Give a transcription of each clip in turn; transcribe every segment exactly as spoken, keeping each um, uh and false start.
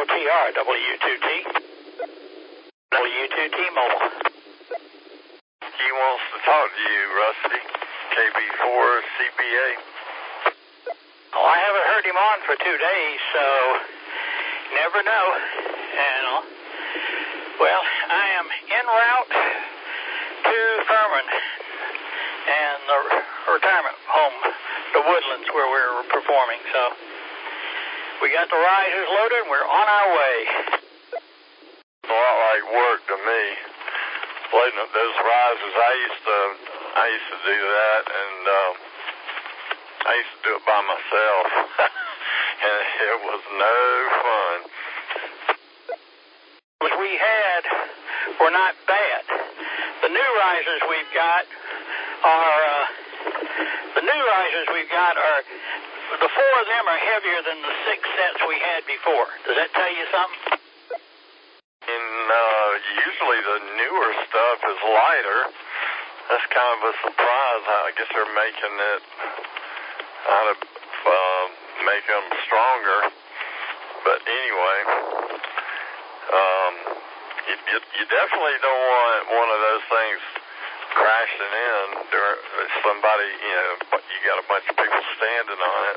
L T R, W two T. W two T Mobile. He wants to talk to you, Rusty. K B four C B A. Oh, I haven't heard him on for two days, so never know. And, uh, well, I am en route to Furman and the retirement home, the Woodlands, where we're performing. So we got the risers loaded, and we're on our way. A lot like work to me. Loading up those risers, I used to, I used to do that, and um, I used to do it by myself, and it was no fun. What we had were not bad. The new risers we've got are, uh, the new risers we've got are, the four of them are heavier than the six sets we had before. Does that tell you something? And uh, usually the newer stuff is lighter. That's kind of a surprise. I guess they're making it out of, uh, make them stronger. But anyway, um, you, you, you definitely don't want one of those things crashing in. There, somebody, you know, you got a bunch of people standing on it.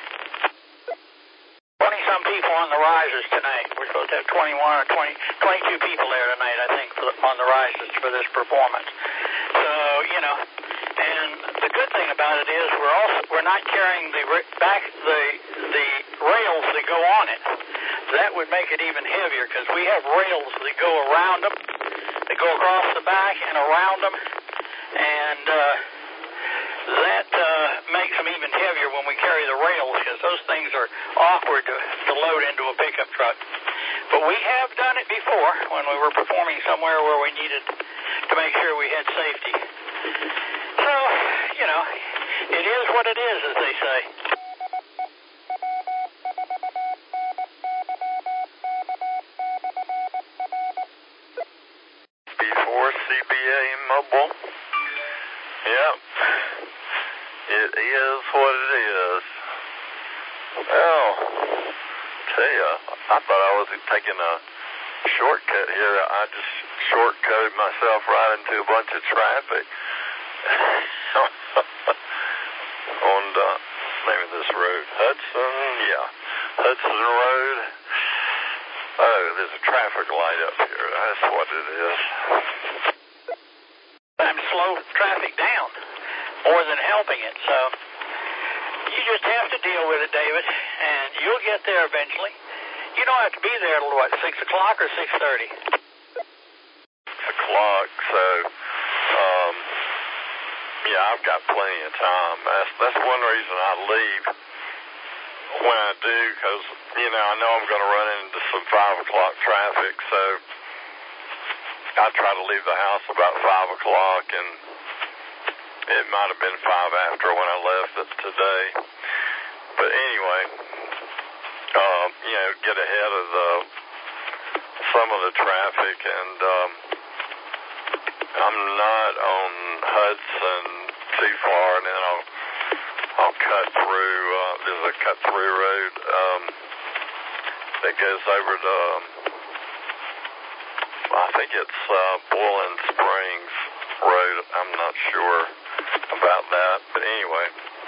twenty-some people on the risers tonight. We're supposed to have twenty-one or twenty, twenty-two people there tonight, I think, for the, on the risers for this performance. So, you know, and the good thing about it is we're also we're not carrying the back the the rails that go on it. That would make it even heavier because we have rails that go around them, that go across the back and around them, and uh, that uh, makes them even heavier when we carry the rails because those things are awkward to, to load into a pickup truck. But we have done it before when we were performing somewhere where we needed to make sure we had safety. So, you know, it is what it is, as they say. Before C B A Mobile. Yep. It is what it is. Well, tell you, I thought I was taking a shortcut here. I just shortcutted myself right into a bunch of traffic. On the name of this road, Hudson, yeah, Hudson Road. Oh, there's a traffic light up here. That's what it is. I'm slow traffic down, more than helping it. So you just have to deal with it, David, and you'll get there eventually. You don't have to be there till what, six o'clock or six thirty? Six o'clock. So, um, yeah, I've got plenty of time. That's that's one reason I leave when I do, because you know I know I'm going to run into some five o'clock traffic. So I try to leave the house about five o'clock, and it might have been five after when I left it today. But anyway, um, you know, get ahead of the some of the traffic, and um, I'm not on Hudson too far, and then I'll I'll cut through. Uh, there's a cut through road um, that goes over to. Um, I think it's uh, Boiling Springs Road. I'm not sure about that, but anyway.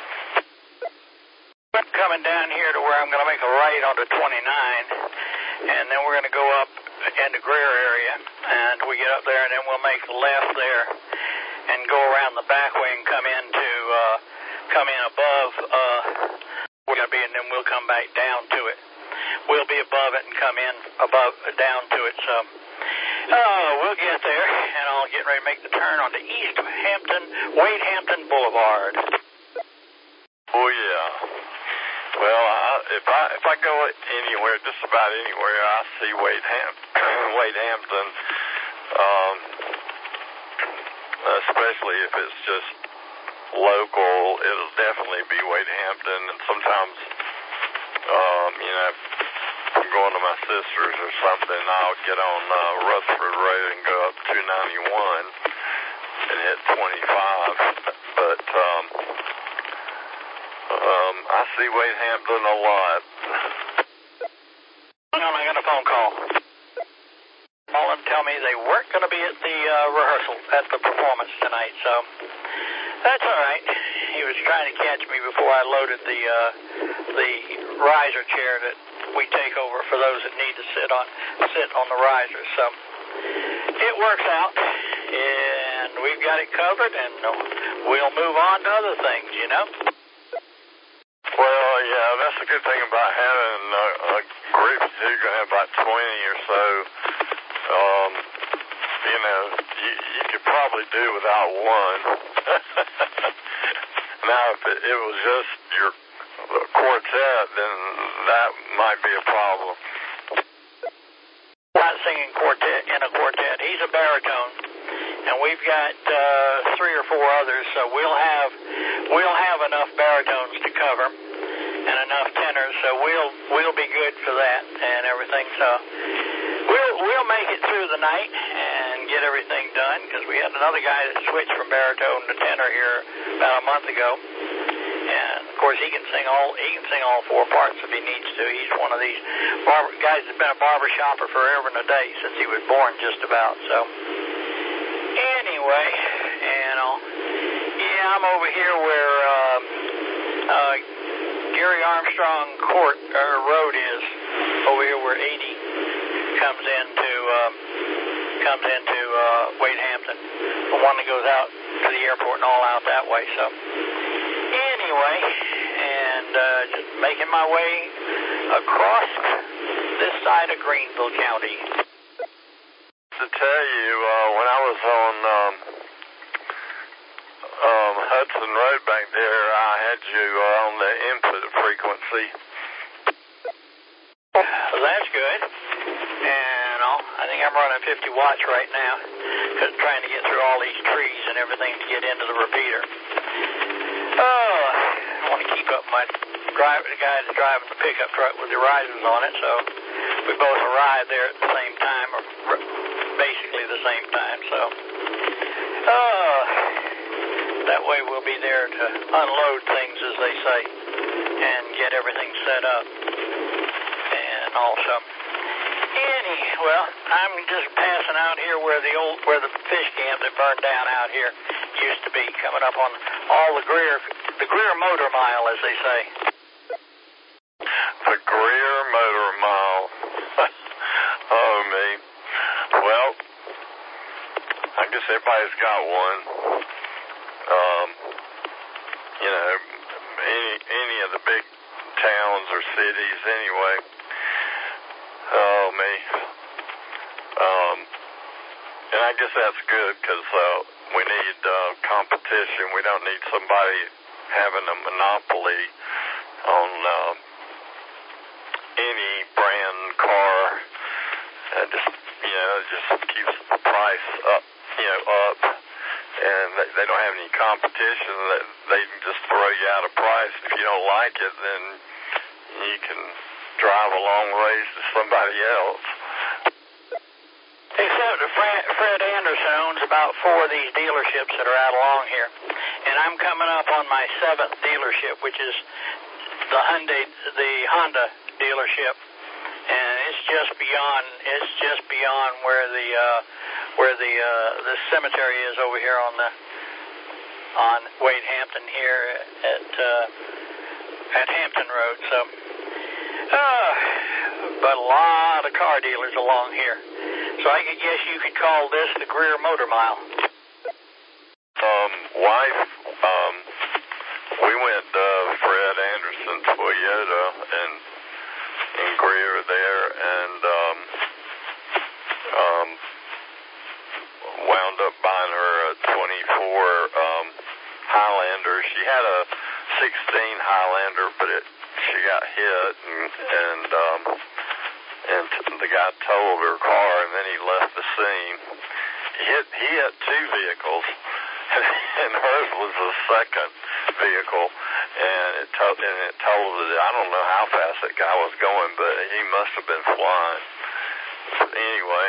I'm coming down here to where I'm going to make a right onto twenty-nine, and then we're going to go up into Greer area, and we get up there, and then we'll make the left there and go around the back way and come into uh, come in above. Uh, we're going to be, and then we'll come back down to it. We'll be above it and come in above down to it. So. Oh, we'll get there, and I'll get ready to make the turn onto East Hampton, Wade Hampton Boulevard. Oh yeah. Well, I, if I if I go anywhere, just about anywhere, I see Wade Hampton, Wade Hampton, um, especially if it's just local, it'll definitely be Wade Hampton, and sometimes, um, you know. I'm going to my sister's or something, I'll get on uh, Rutherford Road and go up two ninety-one and hit twenty-five. But um, um, I see Wade Hampton a lot. I'm going to tell me they weren't going to be at the uh, rehearsal, at the performance tonight. So that's all right. He was trying to catch me before I loaded the uh, the riser chair that we take over for those that need to sit on sit on the riser. So it works out, and we've got it covered, and we'll move on to other things, you know. Well, yeah, that's a good thing about having a, a group. You're going to have about twenty or so. Um, you know, you, you could probably do without one. Now, if it, it was just your quartet, then that might be a problem. Not singing quartet in a quartet. He's a baritone, and we've got uh, three or four others, so we'll have we'll have enough baritones to cover and enough tenors, so we'll we'll be good for that and everything. So we'll we'll make it through the night and get everything done, because we had another guy that switched from baritone to tenor here about a month ago, and of course he can sing all he can sing all four parts if he needs to. He's one of these barber, guys that's been a barber shopper forever and a day since he was born, just about. So anyway, and uh, yeah, I'm over here where uh, uh, Gary Armstrong Court or Road is, over here where eighty comes into um, comes into uh, Wade Hampton, the one that goes out to the airport and all out that way. So anyway, and uh, just making my way across this side of Greenville County. To tell you, uh, when I was on um, um, Hudson Road back there, I had you uh, on the input frequency. Well, that's good. And uh, I think I'm running fifty watts right now, because I'm trying to get through all these trees and everything to get into the repeater. Oh, I want to keep up my driver, the guy that's driving the pickup truck with the risers on it, so we both arrived there at the same time, or basically the same time. So, oh, that way we'll be there to unload things, as they say, and get everything set up. And also, any, well, I'm just passing out here where the old, where the fish camp that burned down out here used to be, coming up on all the Greer, the Greer Motor Mile, as they say. The Greer Motor Mile. Oh, me. Well, I guess everybody's got one. Um, you know, any any of the big towns or cities, anyway. Oh, me. Um, and I guess that's good, because uh, we need uh, competition. We don't need somebody having a monopoly on uh, any brand car. And just, you know, it just keeps the price up, you know, up. And they, they don't have any competition. They can just throw you out a price. If you don't like it, then you can drive a long ways to somebody else. Except Fred, Fred Anderson owns about four of these dealerships that are out along here. And I'm coming up on my seventh dealership, which is the Hyundai, the Honda dealership. And it's just beyond, it's just beyond where the, uh, where the, uh, the cemetery is over here on the, on Wade Hampton here at, uh, at Hampton Road. So, uh, but a lot of car dealers along here. So I could guess you could call this the Greer Motor Mile. Um, wife, um, we went to Fred Anderson Toyota and in Greer there, and um, um, wound up buying her a twenty-four um, Highlander. She had a sixteen Highlander, but it she got hit, and and, um, and the guy totaled her car, and then he left the scene. He hit he hit two vehicles, and hers was the second vehicle, and it to- and it totaled it. I don't know how fast that guy was going, but he must have been flying. Anyway,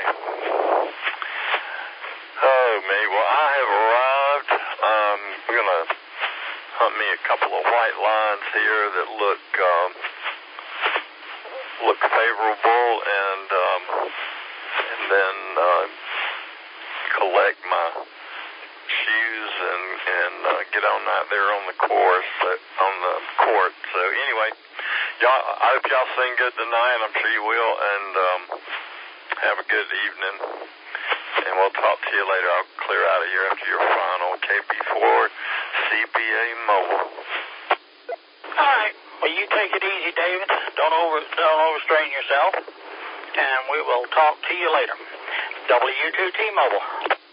oh me, well I have arrived. Um, we're gonna hunt me a couple of white lines here that look um, look favorable, and um, and then uh, collect my shoes and and uh, get on out there on the course uh, on the court. So anyway, y'all, I hope y'all sing good tonight. I'm sure you will, and um, have a good evening. And we'll talk to you later. I'll clear out of here after your final K P four C B A Mobile. All right. Well, you take it easy, David. Don't over don't overstrain yourself, and we will talk to you later. W two T Mobile.